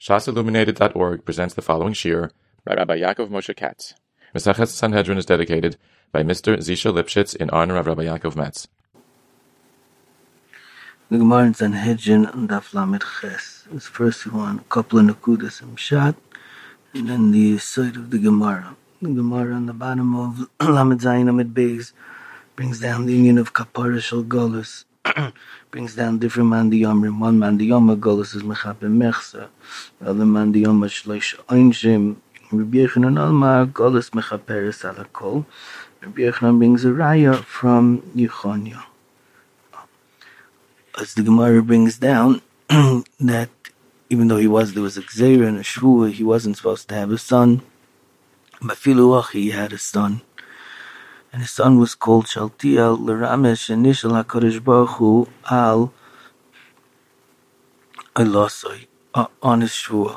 shasilluminated.org presents the following shir by Rabbi Yaakov Moshe Katz. Mesechet Sanhedrin is dedicated by Mr. Zisha Lipschitz in honor of Rabbi Yaakov Metz. The Gemara in Sanhedrin and Daf Lamed Ches. This first one, a couple of Nakudas and Pshat, and then the side of the Gemara. The Gemara on the bottom of Lamed Zayin Amid Beis brings down the union of Kapara Shel Golus, brings down different Mandiyomrim. One Mandiyoma Golus is Mechape Mechsa, the other Mandiyoma Shlosh Einshim. Rabbi Yochanan Almar Golus Mechaperes Alakol. Rabbi Yochanan brings a raya from Yechonia. As the Gemara brings down that even though there was a Gzeira and a Shvua, he wasn't supposed to have a son. But Filuach, he had a son. And his son was called Shaltiel L'Ramesh Nishal HaKadosh Baruch Hu Al Elosoi, on his Shvua.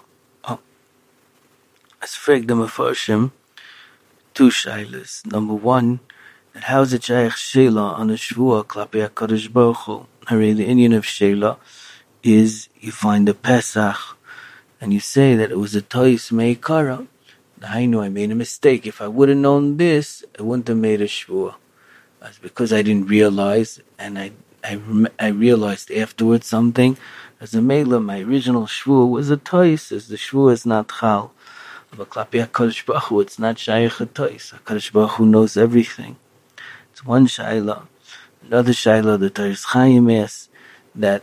As frag the Mefarshim, two shaylas. Number one, that how is it Shaykh Sheila on a Shvua Klapi HaKadosh Baruch Hu? The Indian of Sheila is you find a Pesach and you say that it was a Tois Meikara. I know I made a mistake. If I would have known this, I wouldn't have made a Shvua. That's because I didn't realize, and I realized afterwards something. As a Mela, my original Shvua was a Tois, as the Shvua is not Chal. But Klapi HaKadosh Baruch Hu, it's not Shaykh a Tois. HaKadosh Baruch Hu knows everything. It's one Shaila. Another Shaila, the Teres Chaim asks that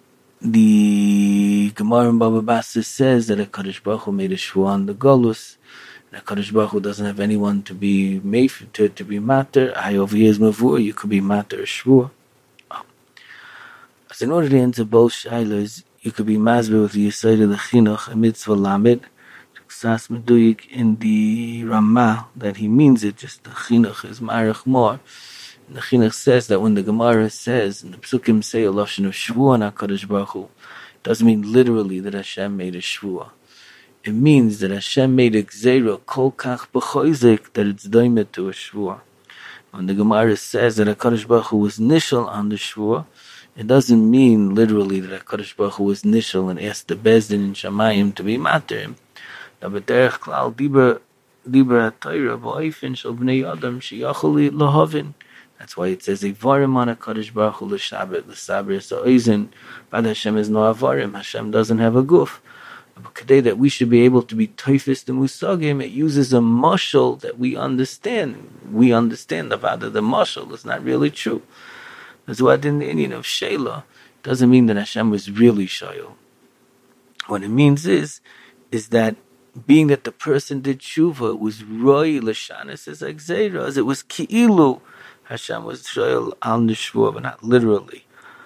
the Gemara in Baba Basra says that HaKadosh Baruch Hu made a Shvua on the Golus. And HaKadosh Baruch Hu doesn't have anyone to be made to be matter. I over here is Mavur, you could be matter or Shvua. So in order to answer both Shailas, you could be Mazber with the Yisayt of the Chinuch, a Mitzvah Lamed, Sas Meduyik in the Ramah, that he means it, just the Chinuch is Marach more. The Chinuch says that when the Gemara says, and the Psukim say a Lashon of Shvua on HaKadosh Baruch Hu, it doesn't mean literally that Hashem made a Shvua. It means that Hashem made a Gzeira kol kach b'choizik that it's doimet to a Shvua. When the Gemara says that HaKadosh Baruch Hu was nishal on the Shvua, it doesn't mean literally that HaKadosh Baruch Hu was nishal and asked the Bezdin in Shamayim to be matter him. Now, but derech klal diber ha'Torah b'oifin shel bnei Adam sheyachol lahavin. That's why it says Avarim on HaKadosh Baruch Hu l'shabbat l'saber sa'oizin. But Hashem is no Avarim. Hashem doesn't have a guf. But today that we should be able to be toifis the musagim, it uses a mashal that we understand. We understand about the mashal is not really true. That's why in the Indian of Sheila doesn't mean that Hashem was really Shayil. What it means is that being that the person did tshuva, it was roi l'shanis as exeira, as it was ki'ilu. Hashem was shoyel al nishvua, but not literally.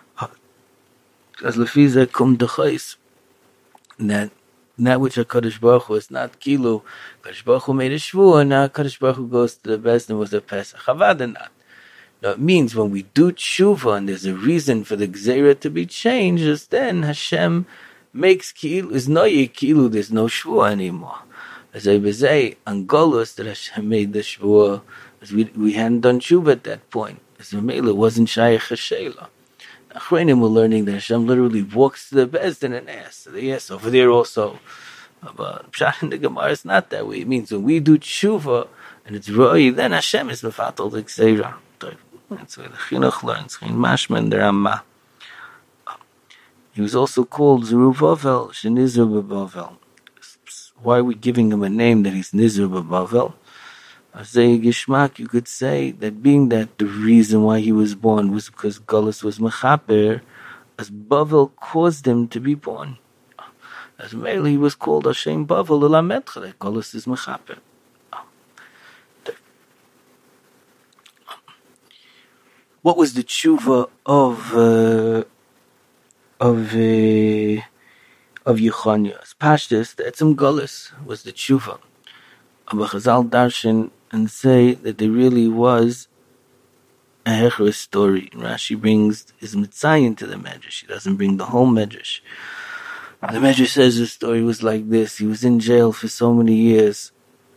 As lefiza kum dechais, that which HaKadosh Baruch Hu is not kilu. HaKadosh Baruch Hu made a shvua, and now HaKadosh Baruch Hu goes to the best and was a pesach. Chavada not. Now it means when we do tshuva and there's a reason for the gzeira to be changed, is then Hashem makes kilu, is no kilu, there's no shvua anymore. As I say, Angolus that Hashem made the shvua, as we hadn't done tshuva at that point. As a mele wasn't shaykh hashela. Achreinim were learning that Hashem literally walks to the bezdin and asks. So they ask over there also. But Pshat in the Gemara is not that way. It means when we do tshuva and it's roi, then Hashem is mefatel the gzeira. That's why the Chinuch learns. Mashman the Ramah. He was also called Zerubbabel, Shenizr Bavel. Why are we giving him a name that he's Nizr Bavel? As a Gishmak, you could say that being that the reason why he was born was because Golus was Mechaper, as Bavel caused him to be born. As Mele, he was called Hashem Bavel Elametcha, that Golus is Mechaper. What was the tshuva of Yechonia? As Pashtus, the Etzem Golus was the tshuva. Abba Chazal Darshan and say that there really was a Hechra story. Rashi brings his Mitzayin to the Medrash. He doesn't bring the whole Medrash. The Medrash says the story was like this. He was in jail for so many years.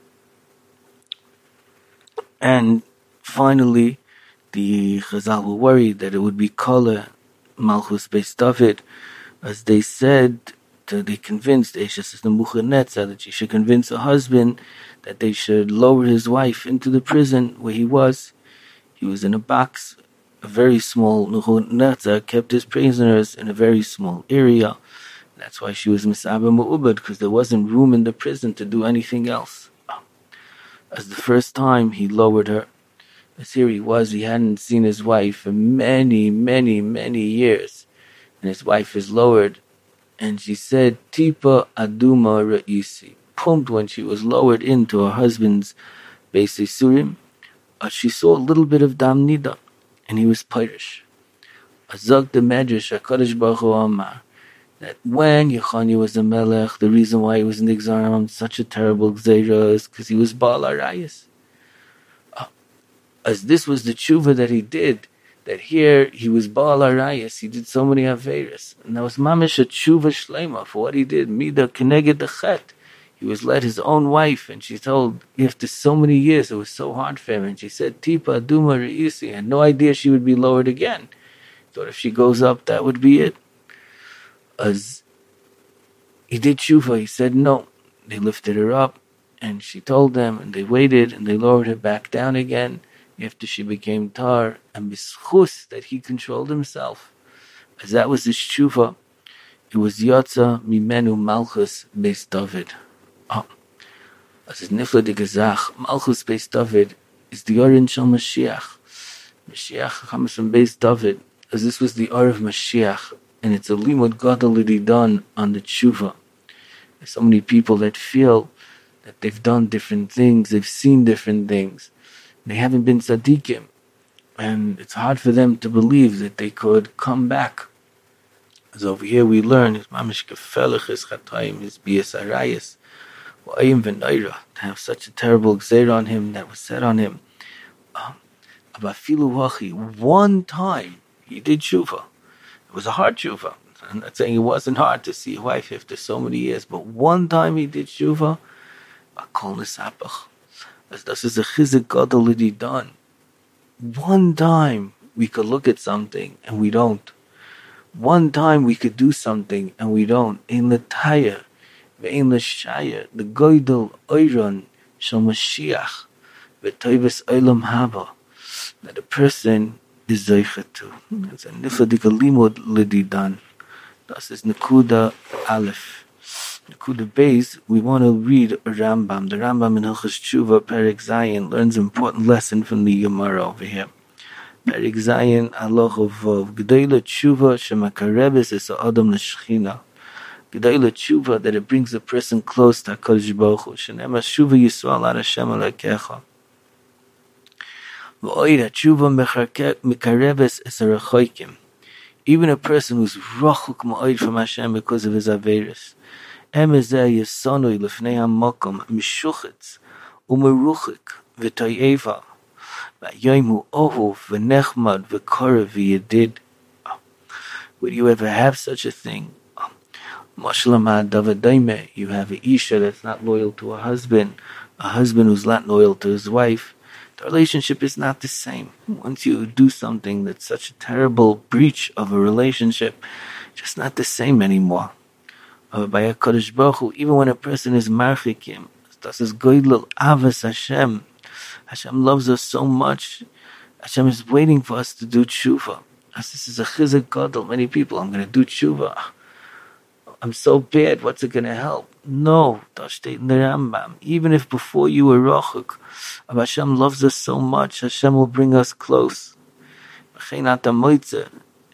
And finally, the Chazal were worried that it would be Kala, Malchus Beis David, as they said to they convinced Eshes Nebuchadnezzar that she should convince her husband that they should lower his wife into the prison where he was. He was in a box, a very small. Nebuchadnezzar kept his prisoners in a very small area. That's why she was Misaba Mu'ubad, because there wasn't room in the prison to do anything else. As the first time he lowered her, as here he hadn't seen his wife for many, many, many years. And his wife is lowered, and she said, Tipa Aduma Ra'isi, pumped when she was lowered into her husband's Beis Yisurim. She saw a little bit of Dam Nida, and he was Pirish. Azog the Medrash, HaKadosh Baruch Hu Amar, that when Yechanya was a Melech, the reason why he was in the exile on such a terrible Gzeira is because he was Baal Arayas. As this was the tshuva that he did, that here he was Baal Arayas, he did so many Averis, and that was Mamish a tshuva Shlema for what he did, Mida Keneged the Chet. He was led his own wife, and she told, after so many years, it was so hard for him, and she said, Tipa Aduma Re'isi, had no idea she would be lowered again. Thought if she goes up, that would be it. As he did tshuva, he said no. They lifted her up, and she told them, and they waited, and they lowered her back down again, after she became tar, and bischus, that he controlled himself. As that was his tshuva, it was Yotza Mimenu Malchus Beis David. As his Nifla de Gezach, Malchus Beis David is the Orin Shal Mashiach. Mashiach comes from Beis David, as this was the Or of Mashiach, and it's a limud gadol done on the tshuva. There's so many people that feel that they've done different things, they've seen different things, they haven't been tzaddikim, and it's hard for them to believe that they could come back. As over here we learn, his mamish gefelich is chatayim, his bias arayas, wa'ayim v'naira, to have such a terrible gzeira on him that was said on him. Abafilu hachi, one time he did tshuva. It was a hard tshuva. I'm not saying it wasn't hard to see a wife after so many years, but one time he did tshuva, akol nisapach. As this is a chizik gadol done. One time we could look at something and we don't. One time we could do something and we don't. Ein l'taya, ve'ein l'shaya, the gadol oiron shel Mashiach, v'toives olam haba, that a person is zeichet to. It's a nifadik limud l'didan. Das is Nekuda Aleph. Nekuda Beis, we want to read a Rambam. The Rambam in Hilchos Tshuva, Perek Zayin, learns an important lesson from the Gemara over here. Perek Zayin, Halacha Vov, G'dayla Tshuva, Shemakarebes es Adam l'Shechina. G'dayla Tshuva, that it brings a person close to HaKadosh Baruch Hu. Shenem Tshuva Yisrael ad Hashem Elokecha. V'oida Tshuva Mekarebes es Rechoikim. Even a person who's rachuk ma'od from Hashem because of his averis. Emezeh yesonoi lefnei hamakom mishuchetz umeruchik v'toyeva v'yoimu ohuv v'nechmad v'korev v'yedid. Would you ever have such a thing? Mashlamah davadaime, you have an isha that's not loyal to a husband who's not loyal to his wife. The relationship is not the same. Once you do something that's such a terrible breach of a relationship, just not the same anymore. By HaKadosh Baruch Hu, even when a person is marchikim, das is goydel avas Hashem. Hashem loves us so much. Hashem is waiting for us to do tshuva. As this is a chizuk gadol. Many people, I'm going to do tshuva. I'm so bad, what's it going to help? No, das steht in the Rambam. Even if before you were rachuk, Hashem loves us so much, Hashem will bring us close. And he brings this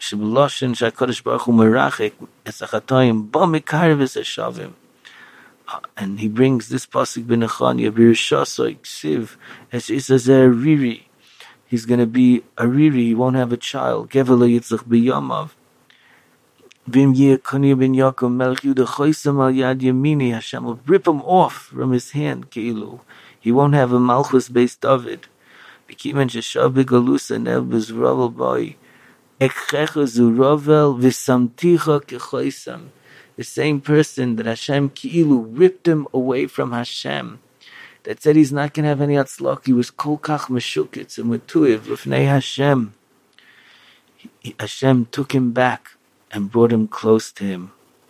pasuk b'Nechanya b'Rishasoi ksiv as is as a riri. He's going to be a riri. He won't have a child. Gevelo yitzach b'yamav. Vim Yekoni ben Yaakov Melech Yehuda Choisam al Yad Yamini. Hashem will rip him off from his hand. Keilu. He won't have a Malchus based David. Bekimen Sheshav beGalusa Nev Bezravel Boy. Ekchecha Zuravel V'Samticha Kechoisam. The same person that Hashem Keilu ripped him away from Hashem. That said he's not going to have any atzlach. He was kol kach meshukitz and metuiv lifnei Hashem. Hashem took him back and brought him close to him.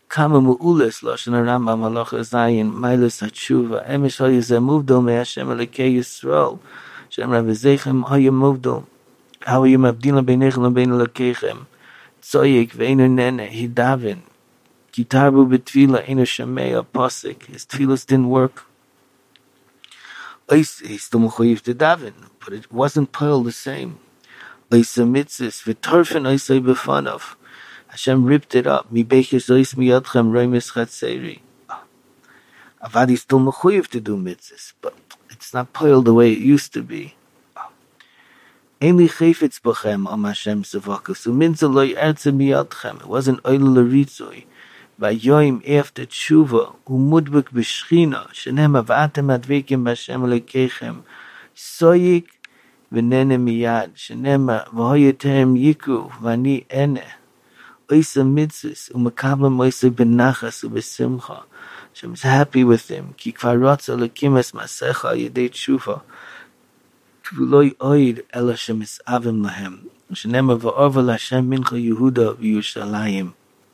Kama mu'ules Lashon Rambam Halacha Zayin Mailas HaTshuva Emesh HaYizeh Muvdol Me Hashem Elokei Yisrael Shem Rav Zeichem Haya Muvdol How are you Mabdila Beinechem Bein Elokeichem Tzoyik Ve'enu Nene Hidaven Kitarbu B'Tfila Einu Shemei Pasik. His tefillas didn't work. He's still mechuyev to daven, but it wasn't pearl the same. Oisa mitzvahs v'torfen oisa b'fanav. Hashem ripped it up. Mi beiches ois miyadchem roimis chatzeri. Avad he's still mechuyev to do mitzvahs, but it's not pearl the way it used to be. Ein li chayfetz b'chem am Hashem sevakus uminza loy erze miyadchem. It wasn't oil l'ritzoi. Vayoim after tshuva umudbek b'shchina shenem avatem advekim b'Hashem Elokeichem soyik v'nene miyad shenem v'hoyetem yiku v'ani ene oisa mitzvahs u'mekablam oisa b'nachas u'b'simcha. Hashem is happy with him ki kvar rotza lekimes masecha yedei tshuva v'loi oid ela shemisavim lahem shenem v'orva l'Hashem mincha Yehuda v'Yushalayim.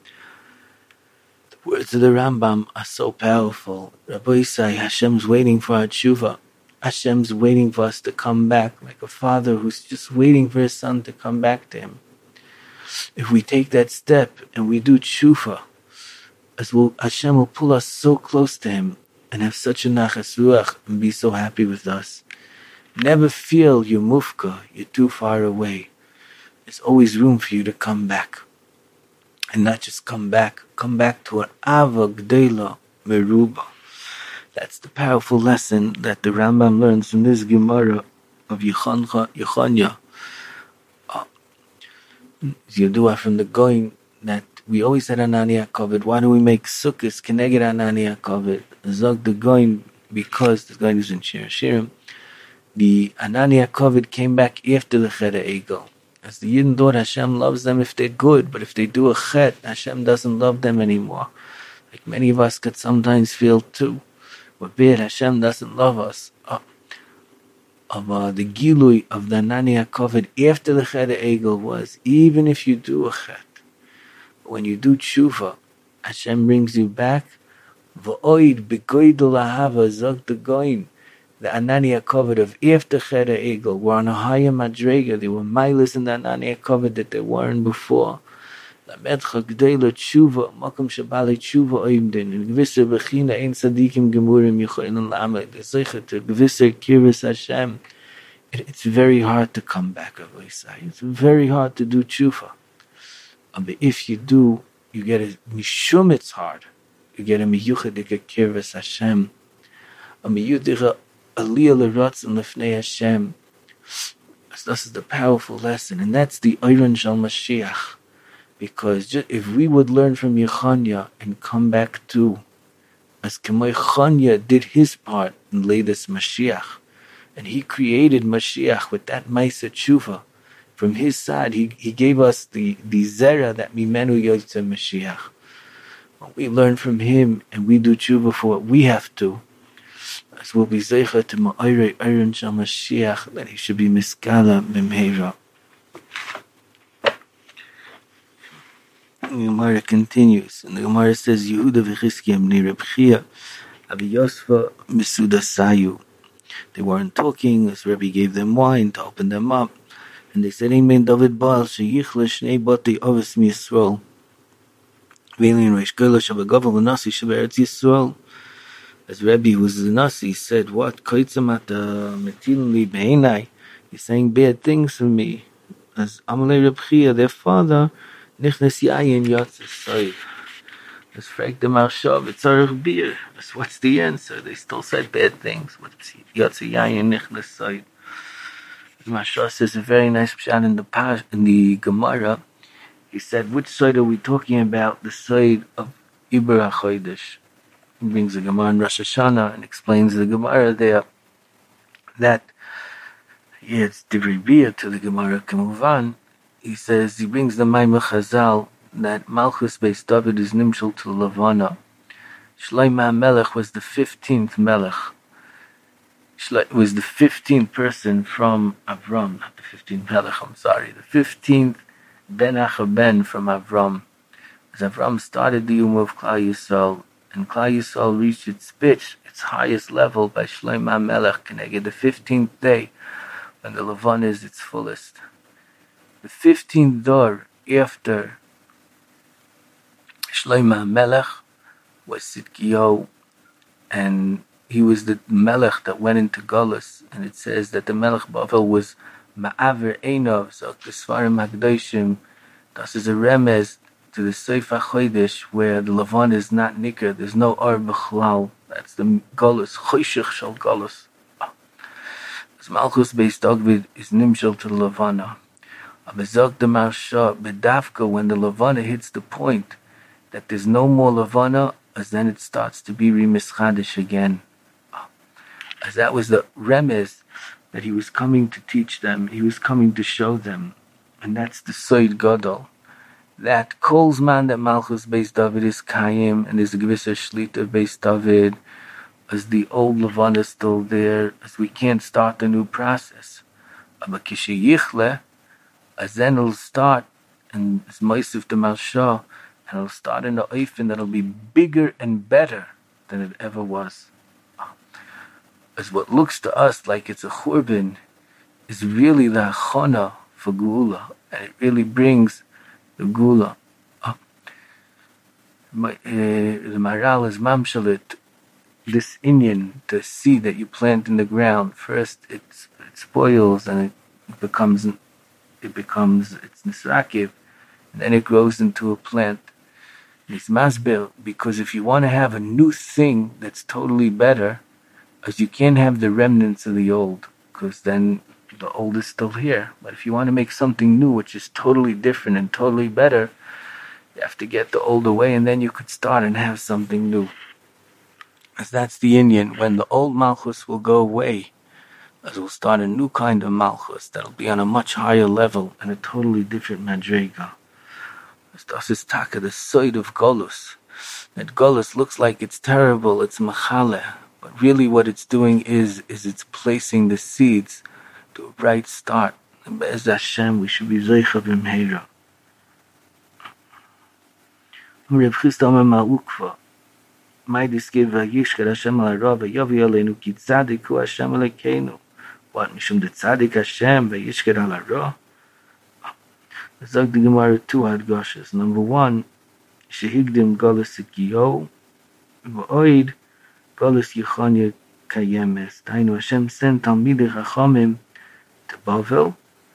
Words of the Rambam are so powerful. Rabbi Yisai, Hashem's waiting for our tshuva. Hashem's waiting for us to come back, like a father who's just waiting for his son to come back to him. If we take that step and we do tshuva, Hashem will pull us so close to him and have such a nachas ruach and be so happy with us. Never feel you're mufka, you're too far away. There's always room for you to come back. And not just come back to an Ava Gdeila Meruba. That's the powerful lesson that the Rambam learns from this Gemara of Yechanya. Yedua from the Goyim that we always had Anani HaKavod. Why do we make Sukkos Keneged Anani HaKavod? Zog the Goyim, because the Goyim is in Shir Shirim. The Anani HaKavod came back after the Cheder Egel. As the Yidden thought Hashem loves them if they're good, but if they do a chet, Hashem doesn't love them anymore. Like many of us could sometimes feel too. But bad, Hashem doesn't love us. The gilui of the Anani HaKavod after the Cheder Egel was, even if you do a chet, when you do tshuva, Hashem brings you back. V'oid b'goydol ahava zog the goyim. The Anani HaKavod of after Cheder Egel were on a higher madrega. They were miles in the Anani HaKavod that they weren't before. Lamedcha g'deila tshuva, makom shabali tshuva oimdin, and g'visser b'china ein sadikim gemurim yichoylen lamed. It's g'visser kiris Hashem. It's very hard to come back, Rabbi Yisai. It's very hard to do tshuva. But if you do, you get a mishum, it's hard. You get a miyuchadik kiris Hashem. A miyuchadik Aliyah l'ratzon lefnei Hashem. This is the powerful lesson, and that's the Oren Shal Mashiach. Because if we would learn from Yechanya and come back to, as K'may Chanya did his part and laid this Mashiach, and he created Mashiach with that Maisa Tshuva. From his side, he gave us the Zera that Mimenu Yotze Mashiach. When we learn from him and we do Tshuva for what we have to, as we'll be zeicha to ma'ayre Oren Shal Mashiach, that he should be miskala b'mheira. The Gemara continues, and the Gemara says, Yehuda v'Chizkiya b'nei Reb Chiya, Abi Yosfa Misuda Sayu. They weren't talking, as Rebbe gave them wine to open them up, and they said, Amen David Baal, sheyichla shnei bati ovis mi Yisrael. V'elin reish goyla shabagav v'nasi shaberetz Yisrael. As Rebbe was the Nasi said, what? Koitzamata metilli beinai. He's saying bad things for me. As Amalei Reb Chiya, their father, nichnes yayin yotze soid. As frag the marshav, it's arich beer. What's the answer? They still said bad things. What's yotze yayin nichnes soid? The Marshav says a very nice pshat in the Gemara. He said, which soid are we talking about? The soid of Iber HaChodesh. He brings the Gemara in Rosh Hashanah and explains the Gemara there that it's Divrei Bia to the Gemara Kemuvan. He says, he brings the Maimah Chazal that Malchus Beis David is Nimshal to Lavana. Shlomo HaMelech was the 15th Melech. Was the 15th person from Avram, not the 15th Melech, I'm sorry. The 15th Ben Achaben from Avram As Avram started the Ummah of Klal Yisrael, and Klal Yisrael reached its pitch, its highest level, by Shlomo HaMelech, Keneged the 15th day, when the Levana is its fullest. The 15th door after Shlomo HaMelech was Tzidkiyahu, and he was the Melech that went into Golus, and it says that the Melech Bavel was Ma'aver Einov, so the Sfarim HaKadoshim, this is a remez to the Sefer HaChodesh, where the Levana is not Nicker, there's no Ar B'chlal, that's the Golus, Choshech Shal Golus. As Malchus Beis David is Nimshal to the Levana. Abezog the Marsha, Bedavka, when the Levana hits the point that there's no more Levana, as then it starts to be Rimischadish again. As that was the remez that he was coming to teach them, he was coming to show them. And that's the Soid Gadol. That calls man that Malchus Beis David is Kayim, and there's a Gvisser Shlita Beis David, as the old Levana is still there, as we can't start a new process. But Kishe Yichle, as then it'll start, and it's Moisif the Marsha, and it'll start in the Oifen that'll be bigger and better than it ever was. As what looks to us like it's a Churban is really the Achana for Geula, and it really brings the Geula up. The Maral is Mamshalit, this Indian, the seed that you plant in the ground, first it spoils and it becomes it's Nisrakiv, and then it grows into a plant. It's Masbil, because if you want to have a new thing that's totally better, as you can't have the remnants of the old, because then the old is still here. But if you want to make something new, which is totally different and totally better, you have to get the old away, and then you could start and have something new. As that's the Indian, when the old Malchus will go away, as we'll start a new kind of Malchus that'll be on a much higher level and a totally different Madrega. Das is Taka, the side of Golus. That Golus looks like it's terrible, it's Machale, but really what it's doing is it's placing the seeds to a bright start. And Be'ez Hashem, we should be Zeicha B'mheira. Reb Chisda Omer Ma'ukva, Maidis give Yishker Hashem al-Ra, V'yavi Aleinu ki tzadik hu Hashem Elokeinu. What, Mishum de tzadik Hashem, V'yishker al-Ra? Zog the Gemara two hadgashas. Number one, Shehigdim Golus Tzidkiyahu, V'oid Golus Yechanya Kayemes. Tainu Hashem sent Talmidei Chachamim to Bavel.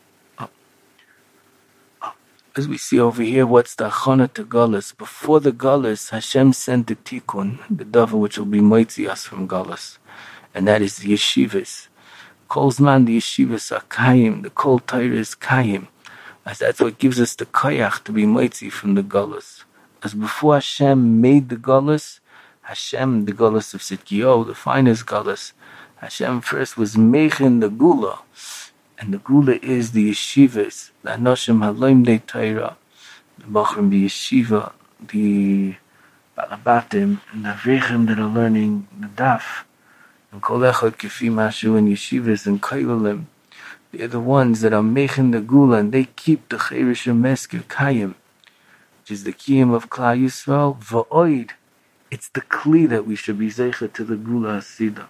As we see over here, what's the Achana to Golus? Before the Golus, Hashem sent the Tikkun, the Davar which will be Moitzi us from Golus, and that is the Yeshivas. Kol Zman, the Yeshivas are Kayim, the Kol Torah is Kayim. As that's what gives us the koyach to be moitzi from the Golus. As before Hashem made the Golus, Hashem, the Golus of Tzidkiyahu, the finest Golus, Hashem first was mechin the Gula, and the Gula is the yeshivas, the Anoshim Haloim de Torah, the Bachrim, the yeshiva, the Balabatim, and the Avreichim that are learning the Daf, and Kol Echad Kefi Mashu and yeshivas and Koivalim. They're the ones that are making the Gula, and they keep the Cheirish Mesker Kayim, which is the Kiyim of Klal Yisrael. V'oid, it's the Kli that we should be Zeicha to the Gula Asida.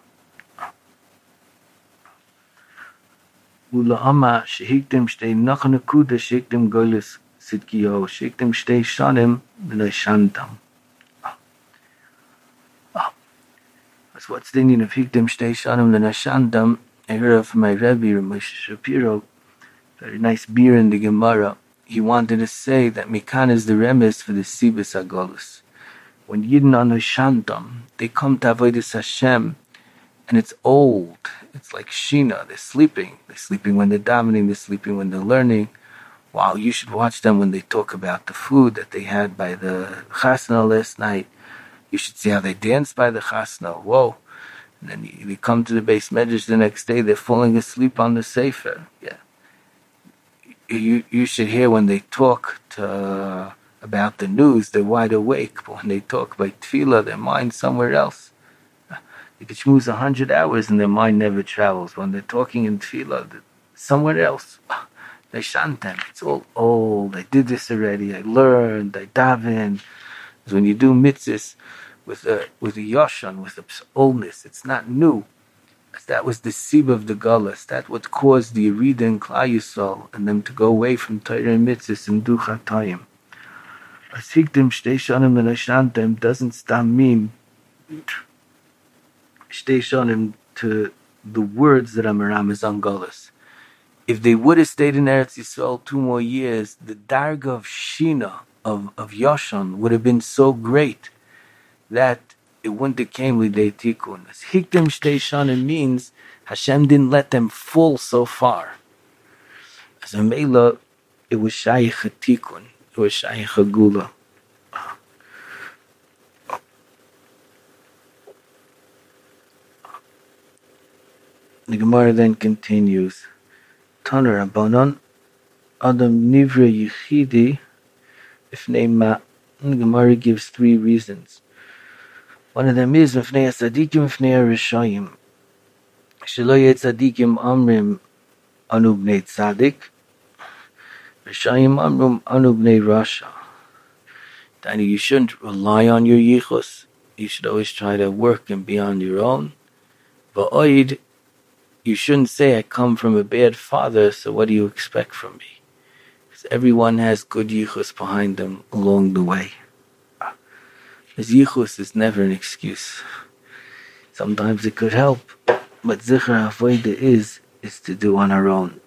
Gula Ama, Shehiktim Shtei Nachan Akuda, Shehiktim Golus Tzidkiyahu, Shehiktim Shtei Shanim, V'noshantam. That's what's the meaning of Hiktim Shtei Shanim, V'noshantam. I heard of my Rebbe, Moshe Shapiro, very nice beer in the Gemara. He wanted to say that Mikan is the remes for the Sibis Agolus. When Yidden are Noshantam, they come to Avodas Hashem, and it's old. It's like Shina. They're sleeping. They're sleeping when they're davening. They're sleeping when they're learning. Wow, you should watch them when they talk about the food that they had by the Chasna last night. You should see how they dance by the Chasna. Whoa. And then they come to the base medrash the next day, they're falling asleep on the Sefer. Yeah. You should hear when they talk about the news, they're wide awake. But when they talk by Tefillah, their mind's somewhere else. They could schmooze 100 hours and their mind never travels. When they're talking in Tefillah, somewhere else. They shantem. It's all old. I did this already. I learned. I daven. Because when you do mitzvahs with a yoshan, with a oldness, it's not new. That was the sib of the galus. That what caused the Yerida and Klal Yisrael and them to go away from Torah and mitzvahs and do chatayim. Asikdim shtei shanim v'nashantem doesn't stop mean shtei shanim to the words that are Ramazan galus. If they would have stayed in Eretz Yisrael 2 more years, the darga of Shina, of Yoshan, would have been so great that it wouldn't have came lidei tikkun. As hikdim shtei shanim means Hashem didn't let them fall so far. As a Mela, it was shaykh a tikkun. It was shaykh a gula. The Gemara then continues. Taner Rabbanon, Adam Nivra Yichidi, if name Ma. The Gemara gives 3 reasons. One of them is Mifnei Tzadikim, Mifnei Rishayim. Shelo yeh Tzadikim Amrim Anu Bnei Tzadik, Rishayim Amrim Anu Bnei Rasha. Danny, you shouldn't rely on your yichus. You should always try to work and be on your own. Va'oid, you shouldn't say I come from a bad father, so what do you expect from me? Because everyone has good yichus behind them along the way. Because yichus is never an excuse. Sometimes it could help, but zichar avoida is to do on our own.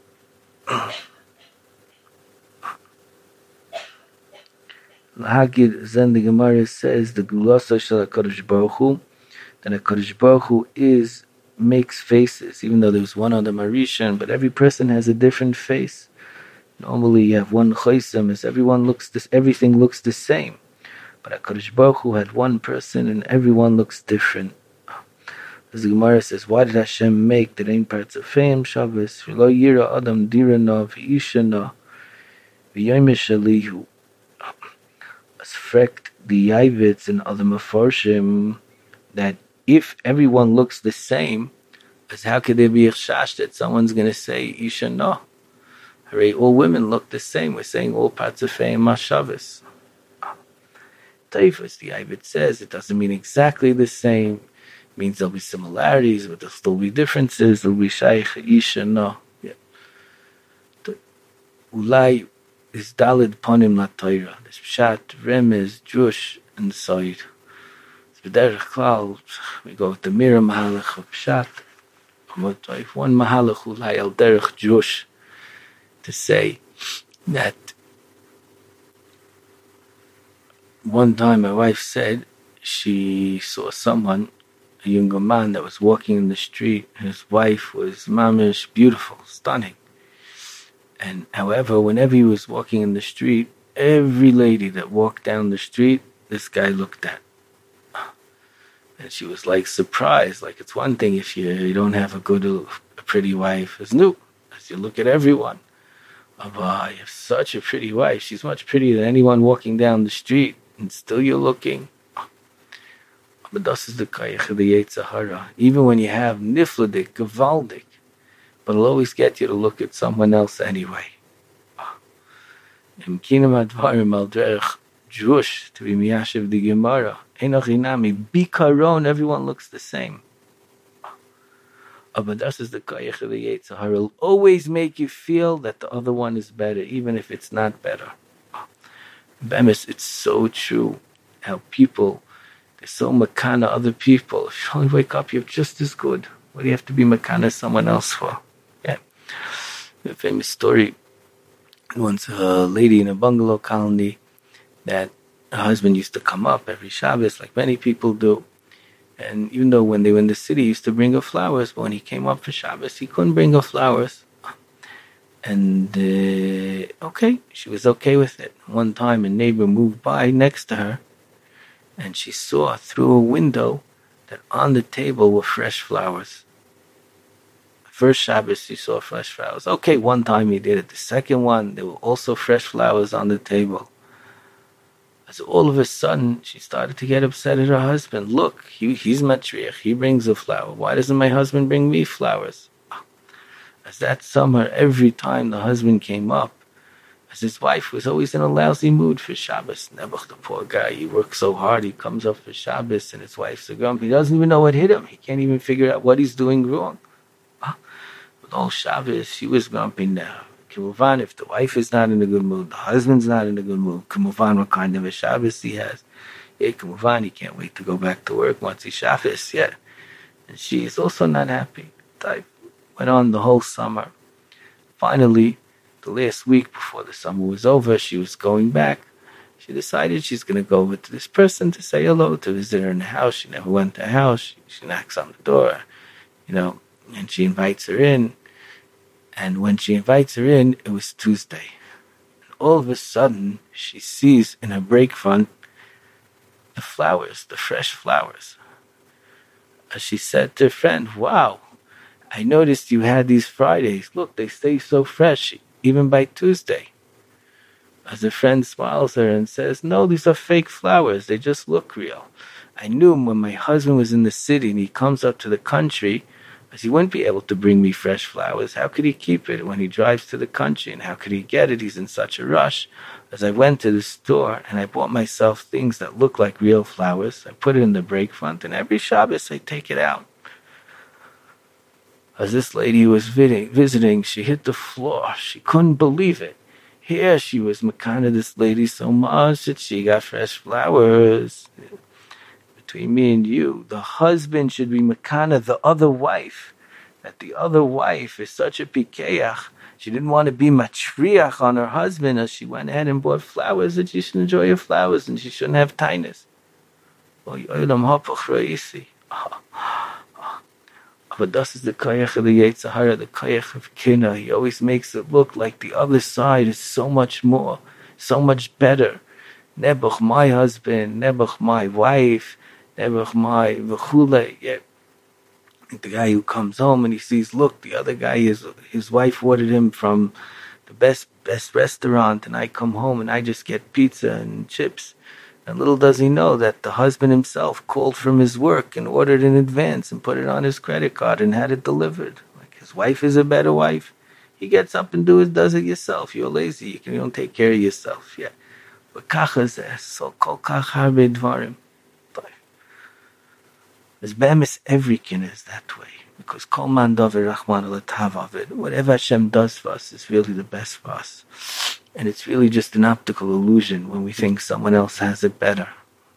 Lahagid, then the Gemara says the Gulasa Shel HaKadosh Baruch Hu, that HaKadosh Baruch Hu makes faces, even though there's one on the Marishan, but every person has a different face. Normally you have one Chosam, as everything looks the same. But HaKadosh Baruch Hu had one person and everyone looks different. As the Gemara says, why did Hashem make the rain parts of Feim Shabbos? V'lo yira Adam dirana v'ishana v'yomish alihu. As frekt the Yavitz and other Mefarshim, that if everyone looks the same, as how could there be a chash that someone's going to say Isha no? Hooray, all women look the same. We're saying all parts of Feim Shabbos. Taifas, the Yavitz says, it doesn't mean exactly the same. It means there'll be similarities, but there'll still be differences. There'll be Shaykh Isha no. Ulai is Dalid Ponim La Torah. There's Pshat, Remez, Jush, and Soid. B'derech klal, we go with the Mira Mahalach of Pshat. If one Mahalach ulai al derech Jush, to say that one time my wife said she saw someone, a younger man that was walking in the street. His wife was mamish, beautiful, stunning. And however, whenever he was walking in the street, every lady that walked down the street, this guy looked at. And she was like surprised. Like, it's one thing if you don't have a pretty wife. It's new. As you look at everyone. You have such a pretty wife. She's much prettier than anyone walking down the street. And still you're looking. But this is the kayach of the Yetzer Hara. Even when you have nifladik, gavaldik, but it'll always get you to look at someone else anyway. Imkinam advarim al derech Jush, to be miyashiv the Gemara. Einochinami, bikaron, everyone looks the same. But this is the kayach of the Yetzer Hara. It'll always make you feel that the other one is better, even if it's not better. Bemis, it's so true how people, they're so makana other people. If you only wake up, you're just as good. What do you have to be makana someone else for? Yeah. The famous story, once a lady in a bungalow colony, that her husband used to come up every Shabbos, like many people do. And even though when they were in the city, he used to bring her flowers, but when he came up for Shabbos, he couldn't bring her flowers. And, okay, she was okay with it. One time, a neighbor moved by next to her, and she saw through a window that on the table were fresh flowers. First Shabbos, she saw fresh flowers. Okay, one time he did it. The second one, there were also fresh flowers on the table. So all of a sudden, she started to get upset at her husband. Look, he's matriach. He brings a flower. Why doesn't my husband bring me flowers? As that summer, every time the husband came up, as his wife was always in a lousy mood for Shabbos. Nebuch, the poor guy, he works so hard, he comes up for Shabbos, and his wife's so grumpy. He doesn't even know what hit him. He can't even figure out what he's doing wrong. With all Shabbos, she was grumpy now. Kumuvan, if the wife is not in a good mood, the husband's not in a good mood. Kumuvan, what kind of a Shabbos he has. Yeah, Kumuvan, he can't wait to go back to work once he's Shabbos, yeah. And she is also not happy. Type went on the whole summer. Finally, the last week before the summer was over, she was going back. She decided she's going to go over to this person to say hello, to visit her in the house. She never went to the house. She knocks on the door, and she invites her in. And when she invites her in, it was Tuesday. And all of a sudden, she sees in her break front the flowers, the fresh flowers. As she said to her friend, "Wow, I noticed you had these Fridays. Look, they stay so fresh, even by Tuesday." As her friend smiles at her and says, "No, these are fake flowers. They just look real. I knew when my husband was in the city and he comes up to the country, as he wouldn't be able to bring me fresh flowers. How could he keep it when he drives to the country? And how could he get it? He's in such a rush." As I went to the store and I bought myself things that look like real flowers, I put it in the break front, and every Shabbos I take it out. As this lady was visiting, she hit the floor. She couldn't believe it. Here she was makana this lady so much that she got fresh flowers. Between me and you, the husband should be makana the other wife. That the other wife is such a pikeach. She didn't want to be matriach on her husband, as she went ahead and bought flowers, that she should enjoy her flowers and she shouldn't have tinus. But das is the koyach of the Yetzer Hara, the koyach of Kina. He always makes it look like the other side is so much more, so much better. Nebuch, my husband, Nebuch, my wife, Nebuch, my v'chule. Yeah. The guy who comes home and he sees, look, the other guy, his wife ordered him from the best restaurant, and I come home and I just get pizza and chips. And little does he know that the husband himself called from his work and ordered in advance and put it on his credit card and had it delivered. Like his wife is a better wife. He gets up and does it yourself. You're lazy. You don't take care of yourself. Yeah. But kachas so kol kach harbe dvarim. As bemis, every kin is that way. Because kol man davar rachman al-tavavid. Whatever Hashem does for us is really the best for us. And it's really just an optical illusion when we think someone else has it better.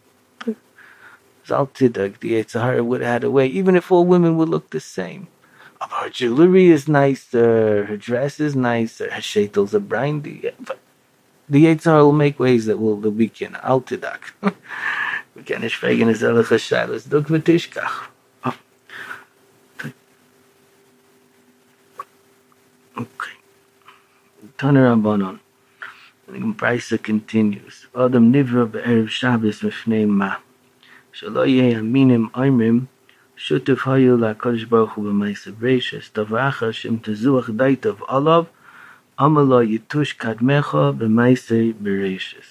Zal Tiddak, the Yetzer Hara would have had a way, even if all women would look the same. Her jewelry is nicer, her dress is nicer, her shaitels are brindy. But the Yetzer Hara will make ways that will be kin. Al Tiddak. We can nicht fragen, is ehrliche Scheiles. Duk v'tishkach. Okay. Taner Rabbanon. The Gemara continues. Adam nivra be'erev Shabbos mifnei ma. Shelo yeh aminim oimrim shutef hayu la'kadosh baruch hu b'maaseh bereishis davracha shem tezuach daitav alav amalo yitush kadmecha b'maaseh bereishis.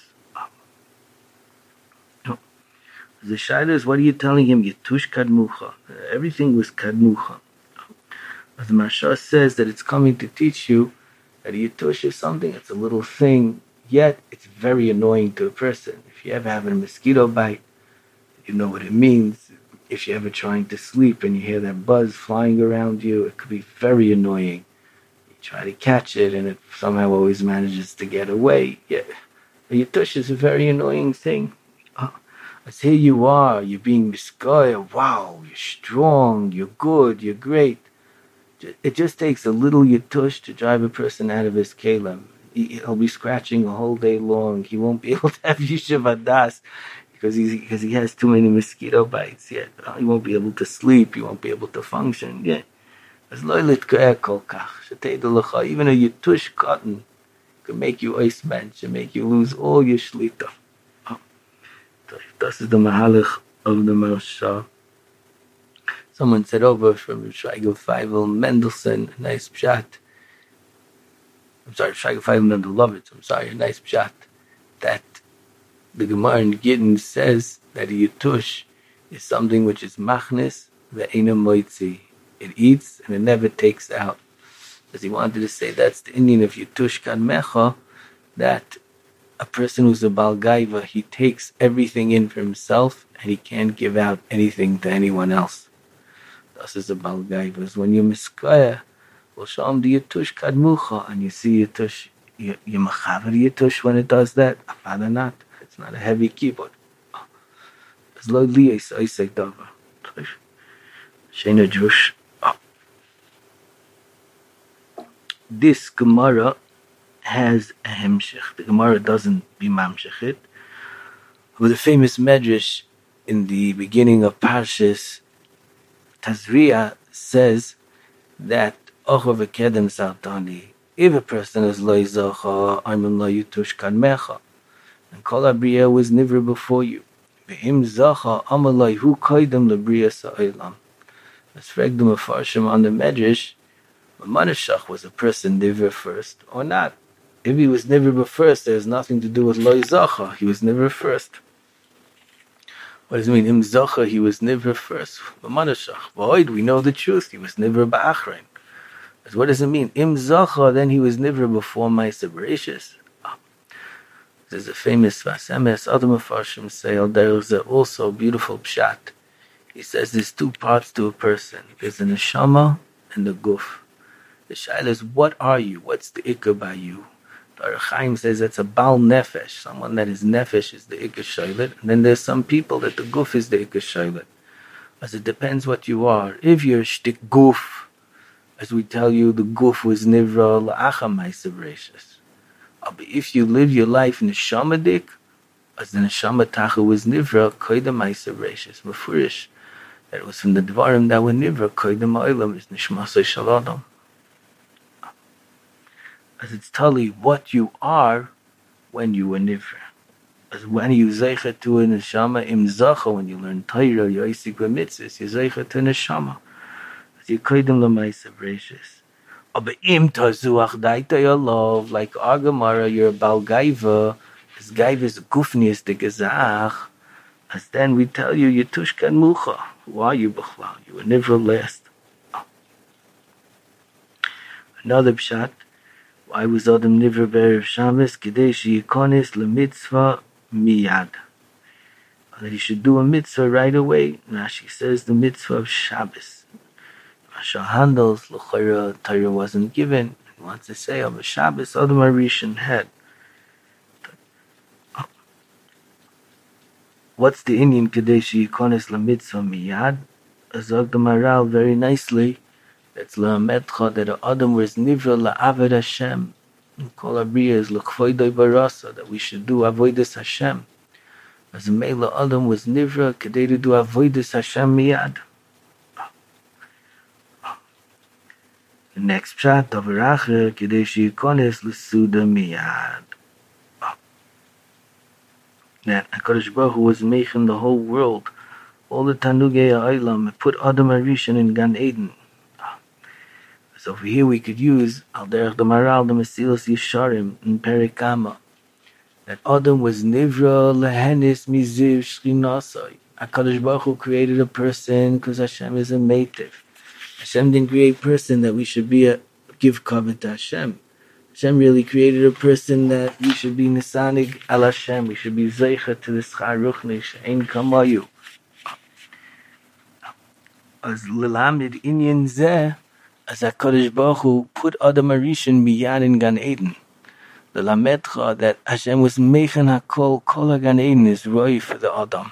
The shaila is, what are you telling him? Yitush kadmucha. Everything was kadmucha. As the Maharsha says that it's coming to teach you that a yitush is something, it's a little thing, yet it's very annoying to a person. If you ever have a mosquito bite, you know what it means. If you're ever trying to sleep and you hear that buzz flying around you, it could be very annoying. You try to catch it and it somehow always manages to get away. Yeah. A yitush is a very annoying thing. As here you are, you're being miskoya. Wow, you're strong, you're good, you're great. It just takes a little yitush to drive a person out of his kelim. He'll be scratching a whole day long. He won't be able to have yishuv hadas because he has too many mosquito bites. Yeah, he won't be able to sleep. He won't be able to function. Yeah, as loylit kol kach. Even a yitush cotton can make you ice bench and make you lose all your shlita. Das is the mahalach of the Maharsha. Someone said over from Shraigel Feivel Mendelssohn, a nice pshat. I'm sorry, Shraigel Feivel Mendelovitz, a nice pshat. That the Gemara in Gittin says that a yitush is something which is machnis ve'ena moitzi. It eats and it never takes out. As he wanted to say that's the Indian of Yutush Kadmecha, that a person who's a Balgaiva, he takes everything in for himself and he can't give out anything to anyone else. This is a Balgaiva. When you miskaya, well, Shalom the Yutush Kadmucha, and you see Yutush, you machaver Yutush when it does that. Afada not. It's not a heavy keyboard. It's lo liyes oisek davar. Shena Jush. This Gemara has a hemshech. The Gemara doesn't be mamshech it. But the famous medrash in the beginning of Parshas Tazria says that Ochor v'kedem sartani. If a person is lo yizocha, armin lo yutush kadmecha, and kol abriya was never before you. Ve'im zacha amalai hu koidem lebriya sa'olam. Let's frag the Mefarshim on the medrash. Manashach was a person never first or not. If he was never first, there has nothing to do with lo yizocha. He was never first. What does it mean? Im zacha, he was never first. Manashach. Void, we know the truth. He was never ba'achrein. What does it mean? Im zacha, then he was never before Ma'aser Bereishis. There's a famous Vasemes, other Mefarshim say, there's also beautiful pshat. He says there's two parts to a person. There's the neshama and the guf. The shaila is, what are you? What's the ikka by you? The Orach Chaim says it's a bal nefesh. Someone that is nefesh is the ikka shaylet. And then there's some people that the guf is the ikka shaylet. As it depends what you are. If you're shtik guf, as we tell you, the guf was nivra la'acha Ma'aser Bereishis. But if you live your life in the shamadik, as the neshama tacha was nivra koidem Ma'aser Bereishis, mefurish, that it was from the dvarim that were nivra koidem ha'olam is nishmasei shel adam. As it's tali what you are when you were nivra. As when you zeicha to a neshama im zacha, when you learn Torah, yoisik v'mitzvahs, you zeicha to a neshama. You koidem Ma'aser Bereishis. But im tazuach daita your love, like our Gemara, you're a balgaiva. This gaiva is a gufnius de gezach. As then we tell you, Yutush Kadmucha. Who are you, B'chlal? You were never last. Another pshat. Why was Adam never be'erev Shabbos? Kedei sheyikonis lemitzvah miyad. That he should do a mitzvah right away. Rashi says the mitzvah of Shabbos. Rashi handles l'chayra Torah wasn't given. He wants to say of a Shabbos Adam Arishan had. What's the Indian Kedei sheyikonis lemitzvah miyad? Azog the Maral very nicely. That's la'ametcha that Adam was nivra la'aved Hashem. And kol abriya is l'chvoidoi barasa, that we should do avodas Hashem. As a mele Adam was nivra kedei to do avodas Hashem miyad. The next pshat of Racher kedei sheyikonis l'suda miyad. That HaKadosh Baruch Hu was making the whole world, all the Tanugei Ha'olam, and put Adam Arishan in Gan Eden. So over here we could use Al Derech the Maral, the Mesilas Yesharim in Perikama, that Adam was nivra lehenis miziv shchinasai. HaKadosh Baruch Hu created a person because Hashem is a meitiv. Hashem didn't create a person that we should be give covet to Hashem. Hashem really created a person that we should be nisanig al Hashem. We should be zeicha to the schar ruchni she'ein kamayu. As lilamid inyan zeh, as HaKadosh Baruch Hu put Adam Arishan miyad in Gan Eden. The Lamedcha that Hashem was meichen hakol, kol Gan Eden is roi for the Adam.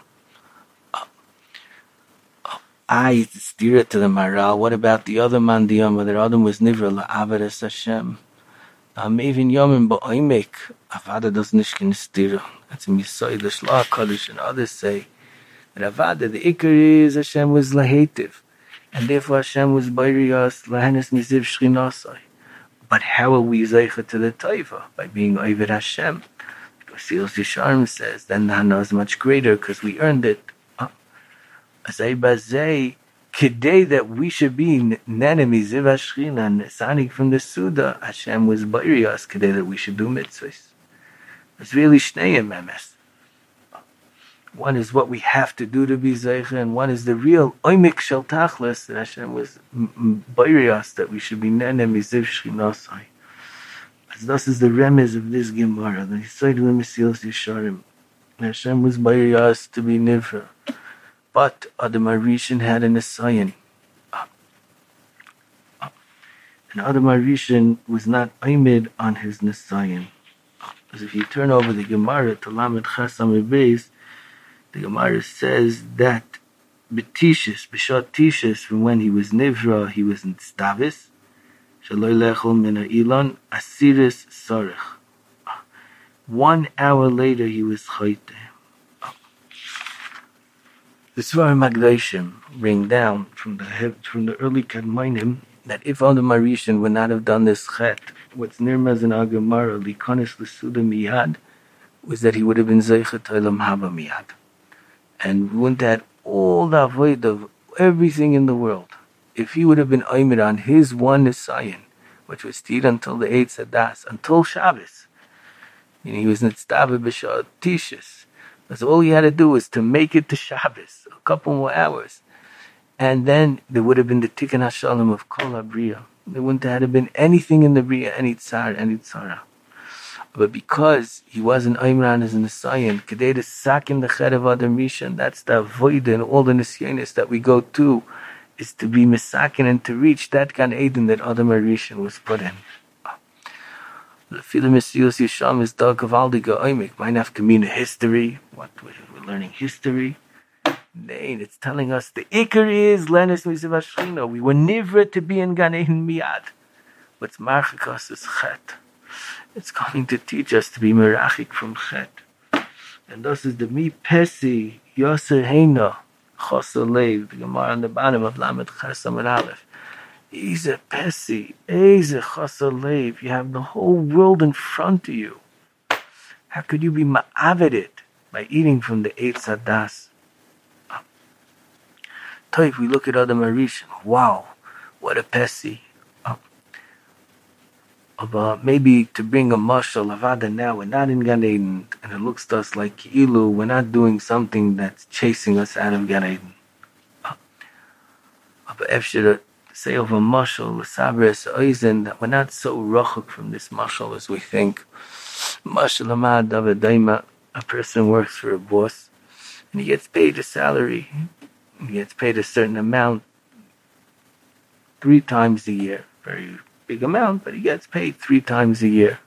It's steer it to the Maral. What about the other man, the Yom, that Adam was nivra la'avedas Hashem? Mevin Yomim ba'oimek, Avada does nishkin stira. That's in Yisai, the Shlah Kaddish, and others say that Avada, the Iker is Hashem was lahetiv. And therefore Hashem was Bayriyas, Lahanis Miziv Shchinasai. But how are we Zeicha to the Taiva? By being Oived Hashem. Because Silas Yesharim says, then the Hana is much greater because we earned it. Azay Bazay, Kidei that we should be Nene Miziv Hashchina, Nesanik from the Suda, Hashem was Bayriyas, Kidei that we should do mitzvahs. It's really Shnei Memes. One is what we have to do to be Zeicha, and one is the real Oimik Shel Tachlis that Hashem was bayri us, that we should be Nene Miziv Shchinasai. As this is the remez of this Gemara, the Yisayid Mesilas Yesharim. Hashem was bayri us to be Nivra. But Adam Arishan had an Nisayan. And Adam Arishan was not Oimid on his Nisayan. Because if you turn over the Gemara to Lamed Ches Amud Beis, the Gemara says that B'Tishis, B'Shat Tishis, from when he was Nivra, he was in Stavis. Shaloi Lechol Mina Ilan, Asiris Sarich. 1 hour later, he was Chayte. The Svarim Magdashim bring down from the early Kadmonim that if Adam Arishan would not have done this chet, what's Nirmaz in Agamara, Likonis L'Suda Miyad, was that he would have been Zeichet Olam Haba Miyad. And we wouldn't have had all the avoid of everything in the world. If he would have been Oimid on his one Nisayan, which was stayed until the 8th Sadas, until Shabbos, and he was Nitztava B'Shat Tishis. Because all he had to do was to make it to Shabbos, a couple more hours. And then there would have been the Tikkun HaShalom of Kol HaBriya. There wouldn't have been anything in the Briya, any Tsar, any Tzara. But because he wasn't Oimran as a Nisayan, Kedei to Sakin the Ched of Adam Rishon, that's the avoid and all the Nisyanis that we go to, is to be Misakin and to reach that Gan Eden that Adam Rishon was put in. The Fila Mesilas Yesham is Dag of Aldiga Oimik. Might have Kamina history. What we're learning history. Nay, it's telling us the Iker is Lenis Miziv Hashchina. We were never to be in Gan Eden Miyad. What's Marchikas is Chet. It's coming to teach us to be Merachik from Chet. And thus is the Mi Pesi Yoser Heina Choser Lev. The Gemara on the bottom of Lamed Ches Amud Aleph. He's a Pesi, he's a Choser Lev. You have the whole world in front of you. How could you be ma'avided by eating from the 8th Sadas? If we look at Adam Arishan, wow, what a Pesi. Maybe to bring a mashal avada now, we're not in Gan Eden, and it looks to us like Ki'ilu, we're not doing something that's chasing us out of Gan Eden. But Efshir say of a mashal, l'sabres oizen, that we're not so rachuk from this mashal as we think. Mashal amad avadaima, a person works for a boss, and he gets paid a salary. He gets paid a certain amount 3 times a year. Very big amount, but he gets paid 3 times a year.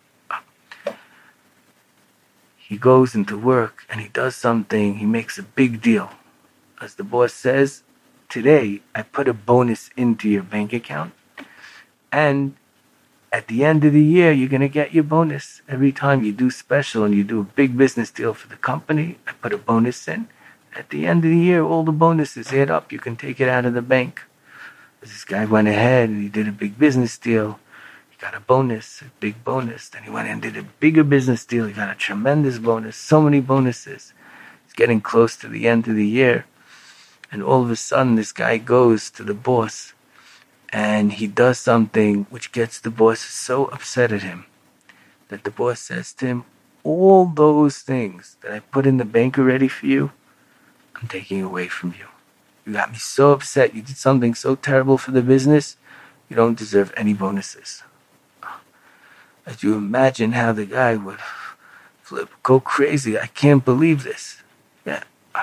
He goes into work and he does something, he makes a big deal. As the boss says, today I put a bonus into your bank account, and at the end of the year you're going to get your bonus. Every time you do special and you do a big business deal for the company, I put a bonus in. At the end of the year, all the bonuses add up. You can take it out of the bank. This guy went ahead and he did a big business deal. He got a bonus, a big bonus. Then he went and did a bigger business deal. He got a tremendous bonus. So many bonuses. He's getting close to the end of the year. And all of a sudden, this guy goes to the boss and he does something which gets the boss so upset at him that the boss says to him, all those things that I put in the bank already for you, I'm taking away from you. You got me so upset. You did something so terrible for the business. You don't deserve any bonuses. As you imagine how the guy would flip, go crazy. I can't believe this. Yeah.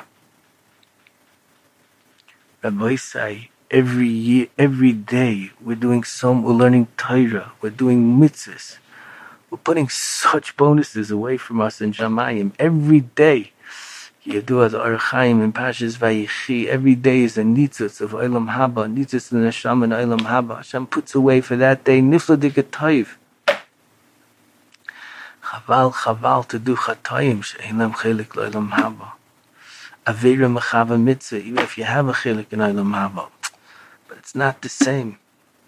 Rabbi say every year, every day, we're learning Torah. We're doing mitzvahs. We're putting such bonuses away from us in Shamayim every day. You do as Orach Chaim in Parshas Vayechi. Every day is a nitzutz of Olam Haba, nitzutz in Neshama and Olam Haba. Hashem puts away for that day nifla dikatayv. Chaval to do chatayim she'ein lem chelik l'Olam Haba. Avera mechava mitzvah, even if you have a chelik in Olam Haba, but it's not the same.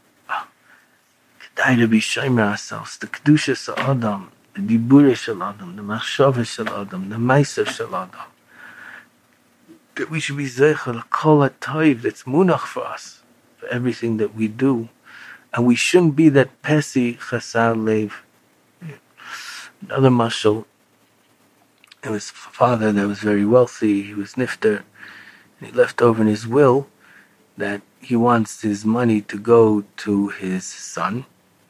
Kedai to be shomer ourselves. The kedusha shel Adam, the dibura shel Adam, the machshava shel Adam, the ma'aser shel Adam. That we should be zeicher kol ha'toiv that's munach for us, for everything that we do. And we shouldn't be that pesi chasar lev. Another mashal It was a father that was very wealthy. He was nifter. And he left over in his will that he wants his money to go to his son,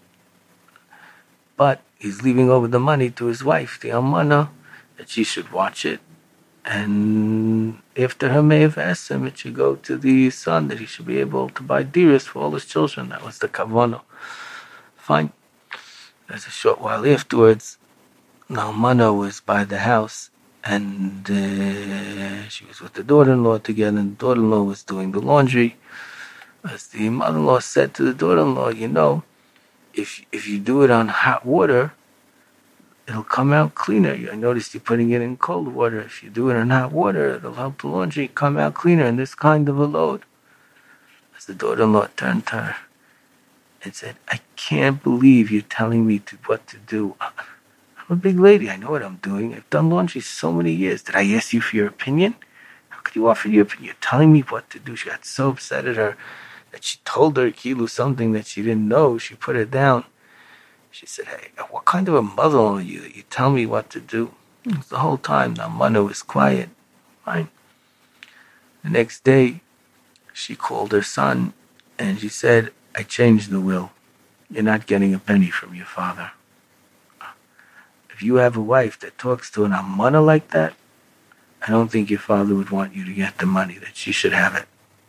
but he's leaving over the money to his wife, the almana, that she should watch it. And after her me'eves, it should go to the son, that he should be able to buy diras for all his children. That was the kavanah. Fine. There's a short while afterwards, the almana was by the house, and she was with the daughter-in-law together, and the daughter-in-law was doing the laundry. As the mother-in-law said to the daughter-in-law, you know, if you do it on hot water, it'll come out cleaner. I noticed you're putting it in cold water. If you do it in hot water, it'll help the laundry come out cleaner in this kind of a load. As the daughter-in-law turned to her and said, I can't believe you're telling me what to do. I'm a big lady. I know what I'm doing. I've done laundry so many years. Did I ask you for your opinion? How could you offer your opinion? You're telling me what to do. She got so upset at her that she told her Kilu something that she didn't know. She put it down. She said, hey, what kind of a mother are you that you tell me what to do? The whole time, the almana was quiet. Fine. The next day, she called her son and she said, I changed the will. You're not getting a penny from your father. If you have a wife that talks to an almana like that, I don't think your father would want you to get the money, that she should have it.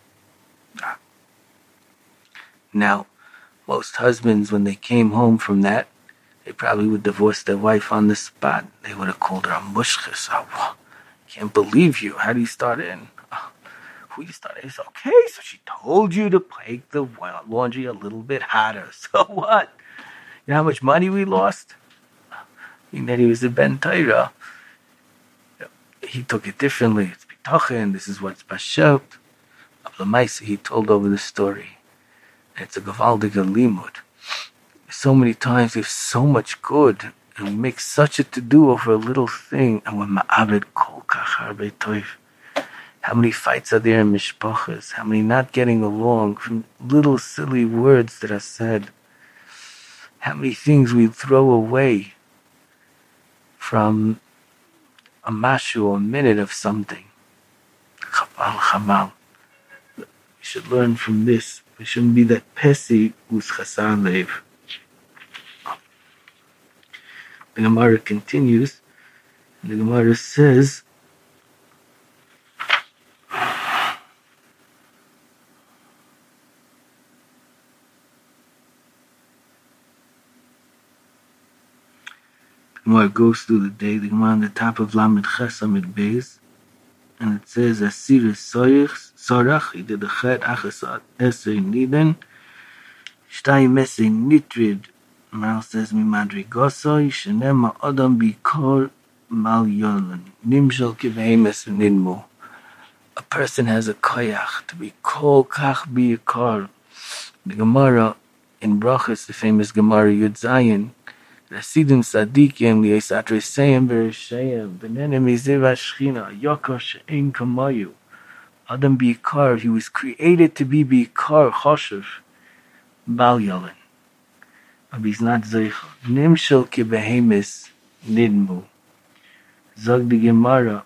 Now, most husbands, when they came home from that, they probably would divorce their wife on the spot. They would have called her a mushkis. Oh, can't believe you. How do you start in? Who you start in? It's okay, so she told you to make the laundry a little bit hotter. So what? You know how much money we lost? Being that he was a Ben Torah, he took it differently. It's bitachon, this is what's bashet. Abla he told over the story. It's a gavaldige limud. So many times we have so much good, and we make such a to-do over a little thing, and we're ma'avid kol kach harbe toiv. How many fights are there in mishpachas? How many not getting along from little silly words that are said? How many things we throw away from a mashu or a minute of something? Chabal chamal. We should learn from this. We shouldn't be that pesi who's chasar lev. The Gemara continues. The Gemara says, the Gemara goes through the day. The Gemara on the top of Lamed Ches Amid Beis, and it says, Asir Sorach, he did the Chet Achas Esei Niden, Shtay Mesei Nitrid. Mal says, Mi Madrigosoi, Shenem Adam Bikor Mal Yolan, Nimshal Kivehemes Nidmu. A person has a koyach to be kol kach biyakar. The Gemara in Brachas, the famous Gemara Yud Zayin, Rasidim Sadikim Liesatre Seyem Bereshayim Benenem Iziv Ashchina Yokar She'en Kamayu. Adam biyakar, he was created to be biyakar choshev Bal Yolan. But he's not Zeich. Nimshal Kibehemes Nidmu. Zog the Gemara,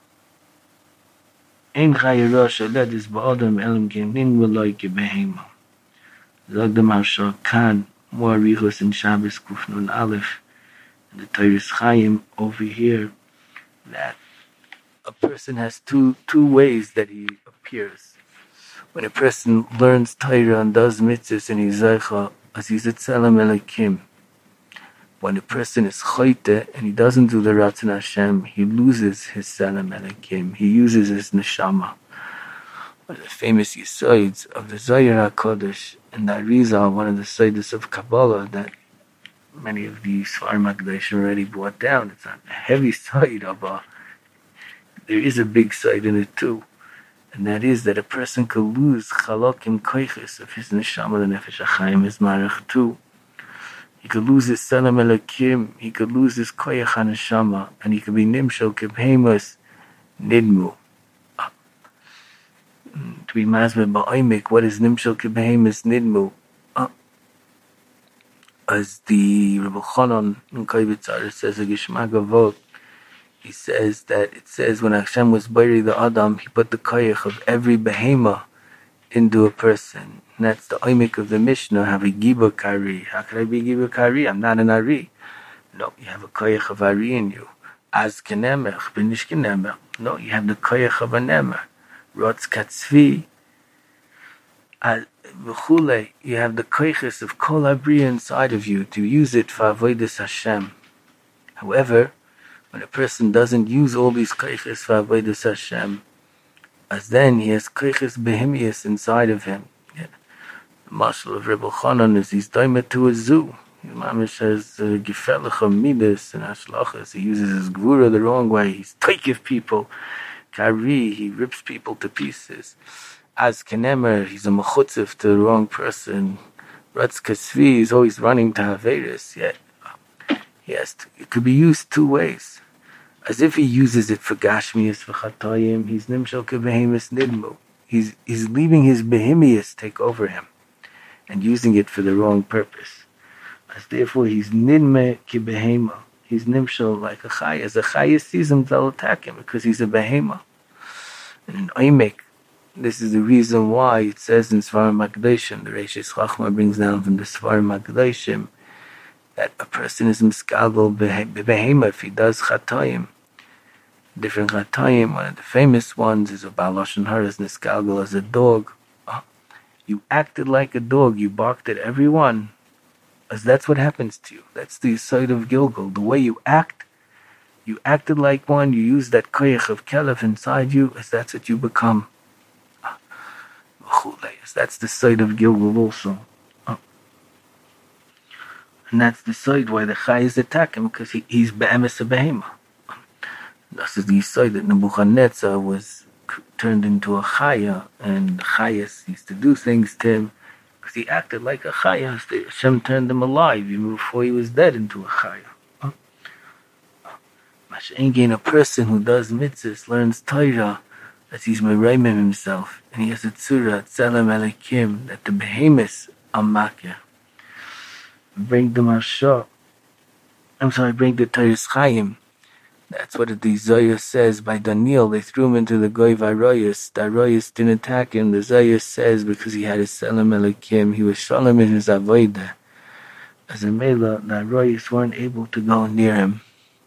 Ein Chayira Shaled is Ba'adam Elam Kenin V'loi Kibehema. Zog the Marshal Khan, more Arichos in Shabbos Kuf Nun Aleph, and the Torah's Chaim over here, that a person has two ways that he appears. When a person learns Torah and does mitzvahs and he's Zeicha, as he's a Tzelem Elokim. When a person is Choyte and he doesn't do the Ratzon Hashem, he loses his Tzelem Elokim. He uses his Neshama. One of the famous Yisoids of the Zohar HaKodesh and the Arizal, one of the Soidos of Kabbalah that many of the Sfarim HaKadosh already brought down. It's not a heavy side of there is a big side in it too. And that is that a person could lose Chalokim Koiches of his Neshama, the Nefesh HaChaim, his Marach too. He could lose his Tzelem Elokim, he could lose his Koyach HaNeshama, and he could be Nimshal Kibhemus Nidmu. To be Mazmeh Ba'omek, what is Nimshal Kibhemus Nidmu? As the Rebbe Chanan in Koyvitzar says, a Gishma Gavot, he says that it says when Hashem was buried the Adam, he put the koyach of every behema into a person. And that's the oimik of the Mishnah, have a giba kari. How could I be giba kari? I'm not an ari. No, you have a koyach of ari in you. Az kenemech, benish kenemech. No, you have the koyach of a nemer. Rotz katzvi. You have the koyches of kol abriya inside of you to use it for avodas Hashem. However, when a person doesn't use all these koyches for avodas Hashem, as then he has koyches behemius inside of him. Yeah. The marshal of Rebbe Chanan is he's doimet to a zoo. His mamish has gefährliche midas and ashlachas. He uses his gvura the wrong way. He's taikif people. Kari, he rips people to pieces. As Kenemer, he's a mechutzif to the wrong person. Ratz Kasvi is always running to Haveris, yet it could be used two ways. As if he uses it for Gashmias, for Chatayim, he's Nimshal Kebehemis Nidmu. He's leaving his Behemius take over him and using it for the wrong purpose. As therefore he's Nidme Kebehema. He's Nimshal like a Chaya. As a Chaya sees him, they'll attack him because he's a Behema. And in Oimek, this is the reason why it says in Svarim HaKadoshim, the Reishis Chachma brings down from the Svarim HaKadoshim, that a person is miskalgal behema if he does chatayim. Different chatayim, one of the famous ones is a Baal Lashon Hara is miskalgal as a dog. You acted like a dog, you barked at everyone, as that's what happens to you. That's the side of Gilgal. The way you act, you acted like one, you use that koyach of kelef inside you, as that's what you become. That's the side of Gilgal also. And that's the side why the Chayas attack him, because he's be'emes a behema. This is the side that Nebuchadnezzar was turned into a Chaya, and the Chayas used to do things to him, because he acted like a Chaya. Hashem turned him alive even before he was dead into a Chaya. Mashengein, a person who does mitzvahs, learns Torah, that he's meraimim himself, and he has a tzura, tzelem elikim, that the behemoths are makir. Bring the Marsha. Bring the Teres Chaim. That's what the Zohar says by Daniel. They threw him into the Goy Varoyas. The Aroyas didn't attack him. The Zohar says because he had a Tzelem Elikim, he was shalom in his avodah. As a Mela, the Aroyas weren't able to go near him.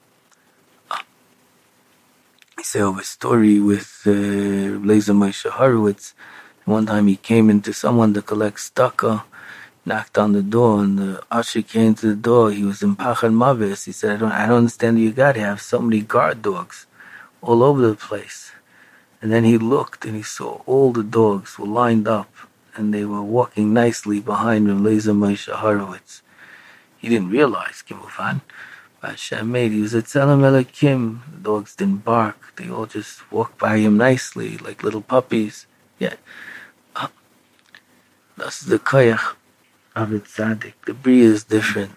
I say of a story with Lezer Moshe Horowitz. One time he came into someone to collect tzedakah, knocked on the door, and the usher came to the door. He was in Pachad Mavis. He said, I don't understand you got to have so many guard dogs all over the place. And then he looked and he saw all the dogs were lined up and they were walking nicely behind him, Lezer Moshe Horowitz. He didn't realize, Kimufan, Hashem made, he was a Tzelem Elikim. The dogs didn't bark. They all just walked by him nicely, like little puppies. Yeah. That's the koyach of the tzaddik. The bria is different.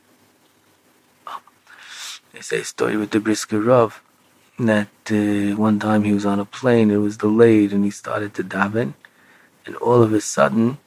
They say a story with the Brisker Rav that one time he was on a plane, it was delayed, and he started to daven, and all of a sudden,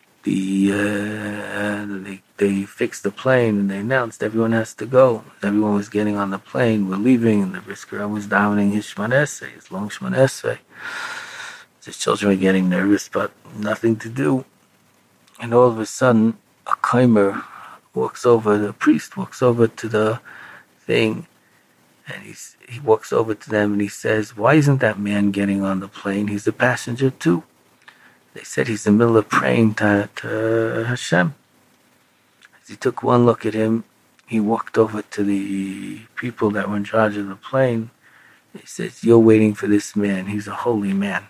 they fixed the plane and they announced everyone has to go. Everyone was getting on the plane, we're leaving, and the Brisker Rav was davening his Shemon Esrei, his long Shemon Esrei. His children were getting nervous, but nothing to do. And all of a sudden, a kaimer walks over, the priest walks over to the thing, and he walks over to them and he says, why isn't that man getting on the plane? He's a passenger too. They said he's in the middle of praying to Hashem. As he took one look at him, he walked over to the people that were in charge of the plane. He says, you're waiting for this man. He's a holy man.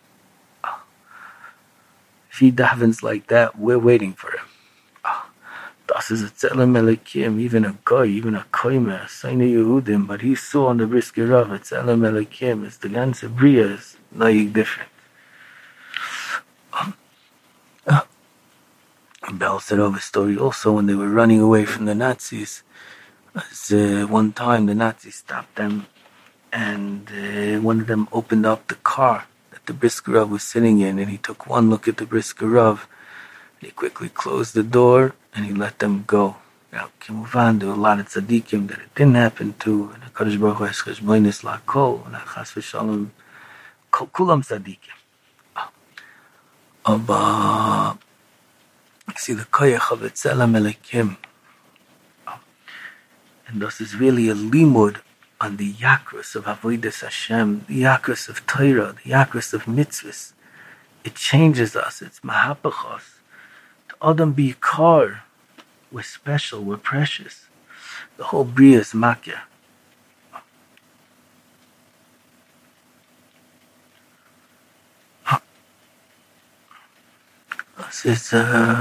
If he davens like that, we're waiting for him. Das is a Tzelem Elikim, even a guy, even a koimer, Seine Yehudim, but he saw on the Brisker Rav, a Tzelem Elikim, it's the ganze bria is noyig different. Bell said of a story also when they were running away from the Nazis. As one time the Nazis stopped them, and one of them opened up the car that the Brisker Rav was sitting in, and he took one look at the Brisker Rav, and he quickly closed the door and he let them go. Now, Kimuvan, there were a lot of tzaddikim that it didn't happen to, and HaKadosh Baruch Hu has cheshbonis la'kol, and chas v'shalom, kulam tzaddikim. But, you see the koyach of Etzelem Elikim, and this is really a limud on the yakras of Avodas Hashem, the yakras of Torah, the yakras of mitzvahs. It changes us, it's mahapachos. The Adam B'Yikar, we're special, we're precious. The whole Bria is makya. Das ist,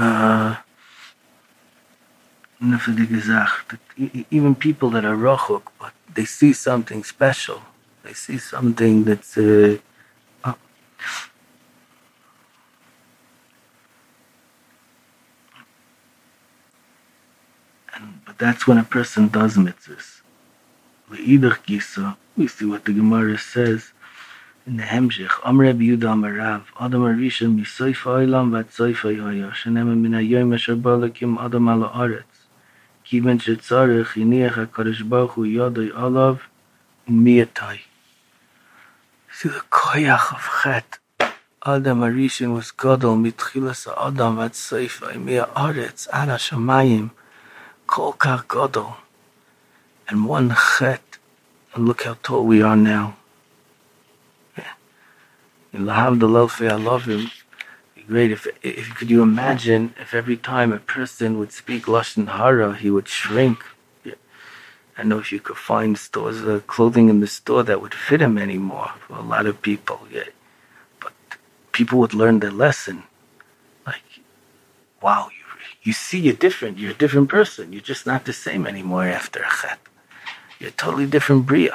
even people that are rachok, but they see something special. They see something that's, but that's when a person does mitzvahs. Le'idach gisa, we see what the Gemara says in the Hemshech. Amr Rabbi Yehuda Amar Rav, Adam Arishon misoif ha'olam vat soif ha'yoya, shenemar min hayoyim asher ba Elokim Adam ala aretz. Kiven shetzarech hiniach HaKadosh Baruch Hu yodoi alav u'miyatai. See the koyach of chet. Adam Arishon was gadol mitchilas ha'adam vat soif ha'yimei ha'aretz ad hashamayim. Kol kach gadol, and one chet, and look how tall we are now. In Lahavdil Alfei Alavim, be great if could you imagine if every time a person would speak lashon hara, he would shrink. Yeah. I know if you could find stores, clothing in the store that would fit him anymore for a lot of people. Yeah, but people would learn their lesson. Like, wow. You see you're different. You're a different person. You're just not the same anymore after a chet. You're a totally different bria.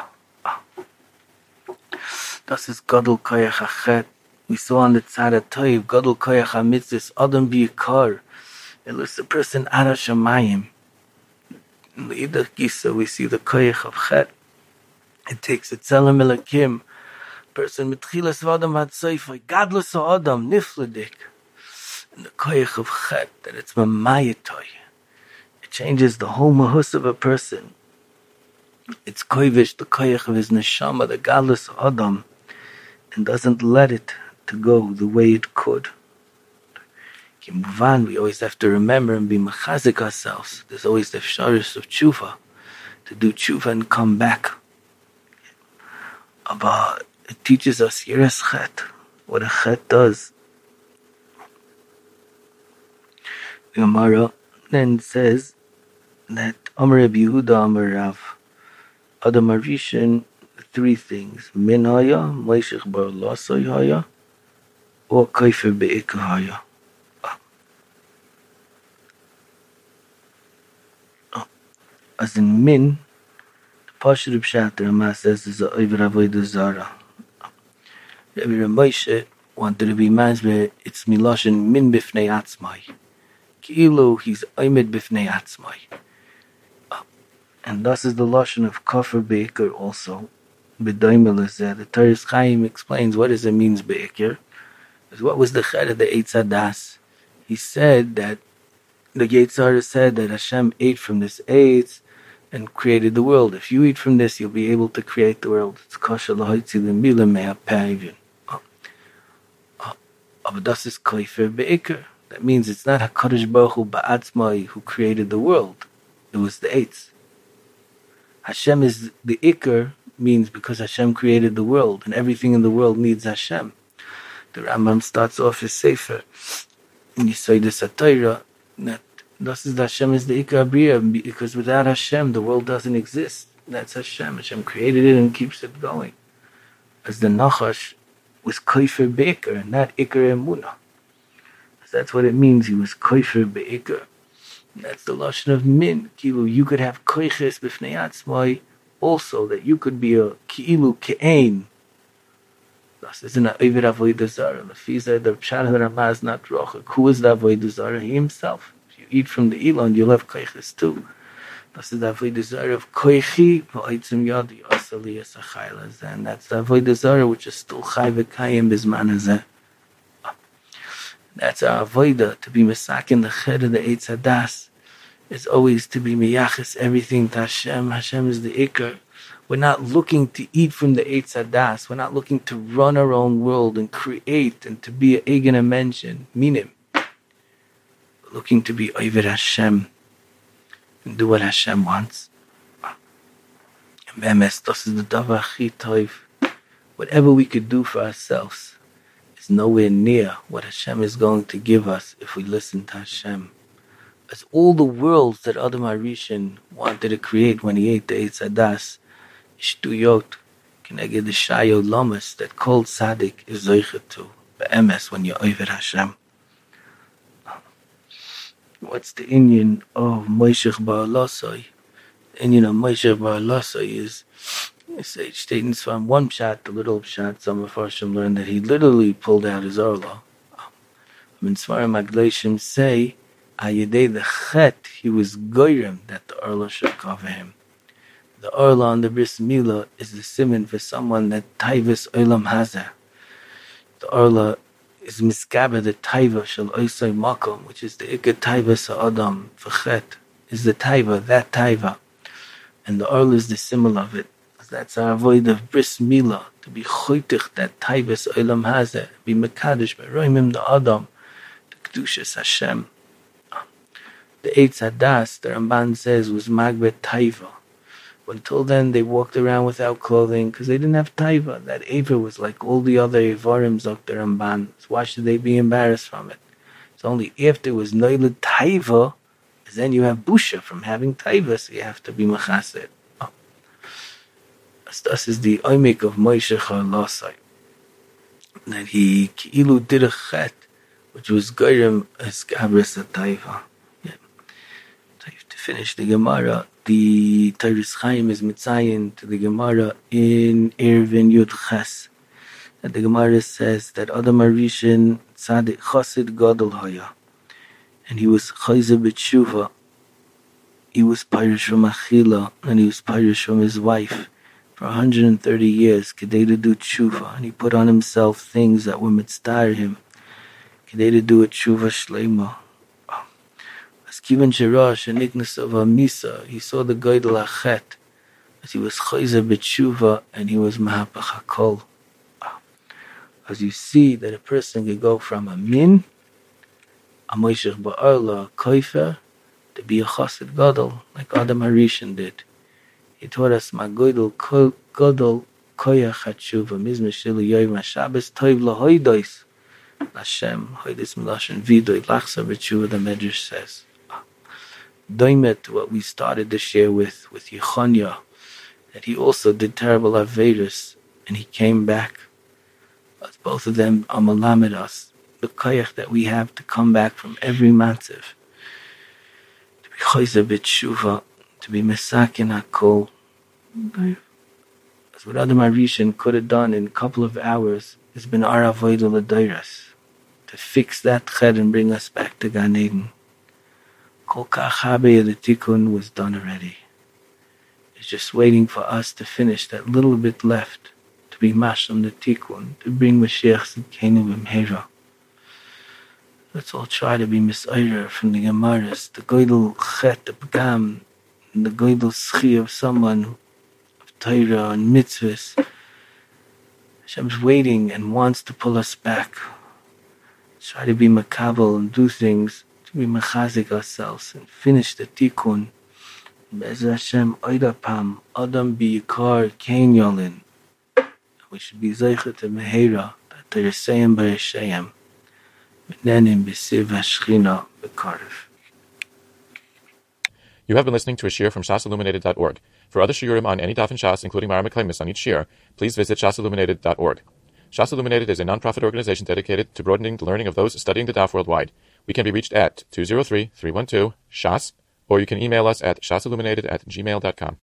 Das is Gadol Koyach HaChet. We saw on the Tzad HaToiv, Gadol Koyach HaMitzvahs, Adam B'Yikar. It lifts a person Ad HaShamayim. In the Idach Gisa, we see the Koyach of Chet. It takes a Etzelem Elikim. Person Mitchilas V'Adam HaTzoifai, Gadlus HaAdam, Nifladik. And the koyach of chet, that it's mamayatoy. It changes the whole mahus of a person. It's koyvish, the koyach of his neshama, the gadlus adam, and doesn't let it to go the way it could. Kimuvan, we always have to remember and be mechazik ourselves. There's always the sharis of tshuva, to do tshuva and come back. But it teaches us yiras chet, what a chet does. The Gemara then says that Amar Rabbi Yehuda Amar Rav, Adam Arishon, three things: Min haya, Moishech bar Lasai haya, or Kaifer be'ikah haya. As in min, the Pasha Reb Shatter Rama says is a Oiver Avodah Zara. Rabbi Ramoshe wanted to be masber, it's miloshin min bifnei atzmai. Ki'ilu, he's oimed bifnei atzmai. And thus is the lashon of kafir be'ikr also. B'daimel is there. The Toras Chaim explains what does it means be'ikr. What was the ched of the Eitz Hadas? He said that the Yetzirah said that Hashem ate from this eitz and created the world. If you eat from this, you'll be able to create the world. It's kosher l'hoitzi l'mila me'apayvin. But das is kafir be'ikr. That means it's not HaKadosh Baruch Hu ba'atzmai who created the world. It was the eitz. Hashem is the ikr, means because Hashem created the world, and everything in the world needs Hashem. The Rambam starts off his sefer in Yesodis HaTorah that thus is Hashem is the ikr abriya, because without Hashem the world doesn't exist. That's Hashem. Hashem created it and keeps it going. As the Nachash was koifer be'ikr, and not ikr emunah. That's what it means. He was koifer be'ikr. That's the lashon of min. Kilu, you could have koiches b'fnei atzmai, also that you could be a ki'ilu ke'ein. Thus, isn't it Oiver Avodah Zara? Lefiza, the pshat of the Rama is not rochak. Who is the Avodah Zara? He himself. If you eat from the elon, you'll have koiches too. Thus is the Avodah Zara of koichi v'oitzim yadi asali esachaylas, and that's the Avodah Zara which is still chai v'kayim bizman hazeh. That's our avodah, to be mesakin the ched of the Eitz Hadas. is always to be miyachis everything to Hashem. Hashem is the ikar. We're not looking to eat from the Eitz Hadas. We're not looking to run our own world and create and to be an eigen mention, minim. We're looking to be over Hashem and do what Hashem wants. And be'emes, das is the davar chi tov. Whatever we could do for ourselves is nowhere near what Hashem is going to give us if we listen to Hashem. As all the worlds that Adam HaRishon wanted to create when he ate the Eitz Hadas, Shtuyot, Keneged the Shayot Lamas, that Kol Tzaddik is Zoichet to, Be'emes, when you're over Hashem. What's the Inyan of Moshech Ba'alasai? The Inyan of Moshech Ba'alasai is, statements from one pshat, the little pshat, some of Farshim learned that he literally pulled out his Orla. When Svarim Agleishim say, Ayedei the Chet, he was goyrem that the Orla should cover him. The Orla on the Bris Milah is the siman for someone that Taivas Olam Hazeh. The Orla is miskaber the Taiva shel Oisai Makom, which is the Ikar Taivas Adam for Chet, is the Taiva, that Taiva. And the Orla is the symbol of it. That's our avoid of Bris Milah, to be choytich that Taivas Olam Hazeh, be Mekadosh, Beroimim the Adam, the Kedushas Hashem. The Eitz Hadas, the Ramban says, was Magbet Taiva. Until then, they walked around without clothing because they didn't have Taiva. That Eva was like all the other Evarim, Zok the Ramban. So why should they be embarrassed from it? It's only after it was Noiled Taiva, then you have Busha from having Taiva, so you have to be Machased. This is the Oimik of Moshe Chalasai. That he Ki'ilu did a Chet, which was Goyrem Eskabris Taiva. To finish the Gemara, the Teiris Chaim is mitzayin to the Gemara in Eruvin Yud Ches. That the Gemara says that Adam HaRishon Tzadik Chassid Gadol Haya, and he was Chayzer B'tshuva. He was Pirish from Achila, and he was Pirish from his wife for 130 years, Kedei to do tshuva, and he put on himself things that were mitzvah him, Kedei to do a tshuva shleima. Kivan Shirash and Niknas of Amisa, he saw the Goydel Achet, as he was Chayzer B'tshuva and he was Mahapach HaKol. As you see that a person can go from a min, a Moshech Ba'arla, a Koifer, to be a Chassid Gadol, like Adam HaRishon did. He taught us, Ma Goydel Gadol Koyach HaTshuva, Mizmah Shilu Yoyim HaShabbos, Toiv Lahoidois, Lashem, Hoidois Milashin Vidoy, Lachsa B'tshuva, the Medrash says. Doimet, what we started this year with Yechonia, that he also did terrible Averis, and he came back. But both of them are malamed us, the koyach that we have to come back from every matziv, to be chayzer b'tshuva, to be mesakin hakol. As what Adam HaRishon could have done in a couple of hours has been our avodah l'deiros, to fix that ched and bring us back to Gan Eden. Kol kach habe, the tikkun was done already. It's just waiting for us to finish that little bit left, to be mashlam the tikkun, to bring Mashiach Tzidkenu b'mheira. Let's all try to be misayrer from the Gemaras, the goydel chet, the pgam, and the goydel schi of someone of Torah and mitzvahs. Hashem's waiting and wants to pull us back. Try to be makabel and do things, to be mechazik ourselves and finish the tikkun. Be'ez Hashem oidapam, Adam b'yikar kein yolin. We should be zeichet to meheira, that they are saying by Hashem. You have been listening to a shiur from shasilluminated.org. For other shiurim on any daf in Shas, including Mara Meklemis on each shiur, please visit shasilluminated.org. Shas Illuminated is a non-profit organization dedicated to broadening the learning of those studying the daf worldwide. We can be reached at 203-312-SHAS, or you can email us at shasilluminated@gmail.com.